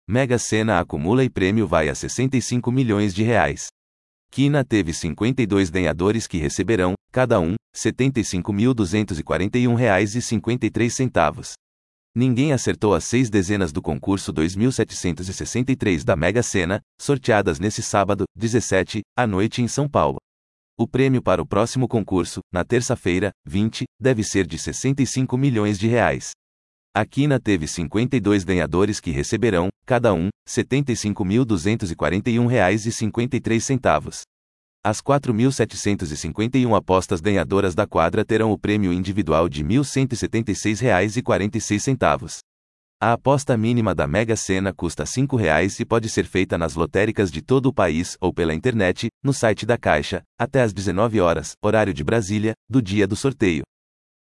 Mega Sena acumula e prêmio vai a 65 milhões de reais. Quina teve 52 ganhadores que receberão, cada um, R$ 75.241,53. Ninguém acertou as 6 dezenas do concurso 2.763 da Mega Sena, sorteadas nesse sábado, 17, à noite em São Paulo. O prêmio para o próximo concurso, na terça-feira, 20, deve ser de 65 milhões de reais. A Quina teve 52 ganhadores que receberão, cada um, R$ 75.241,53. As 4.751 apostas ganhadoras da quadra terão o prêmio individual de R$ 1.176,46. A aposta mínima da Mega Sena custa R$ 5,00 e pode ser feita nas lotéricas de todo o país ou pela internet, no site da Caixa, até às 19 horas, horário de Brasília, do dia do sorteio.